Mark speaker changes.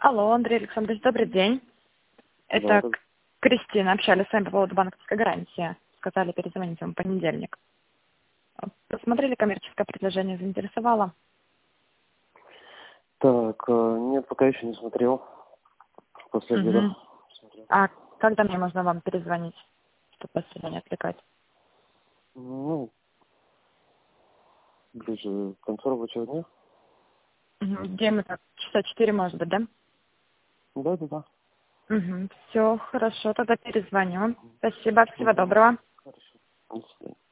Speaker 1: Алло, Андрей Александрович, добрый день.
Speaker 2: Да,
Speaker 1: Это Кристина. Общались с вами по поводу банковской гарантии. Сказали перезвонить вам в понедельник. Посмотрели коммерческое предложение, заинтересовало?
Speaker 2: так, нет, пока еще не смотрел. После обеда
Speaker 1: Угу.
Speaker 2: смотрел.
Speaker 1: А когда мне можно вам перезвонить, чтобы вас сюда не отвлекать?
Speaker 2: Ну, ближе к концу рабочего дня.
Speaker 1: Угу. Где мы так? Часа 4, может быть, да?
Speaker 2: Да.
Speaker 1: Угу. Все, хорошо, тогда перезвоню. Спасибо, всего
Speaker 2: Угу.
Speaker 1: доброго.
Speaker 2: Хорошо. До свидания.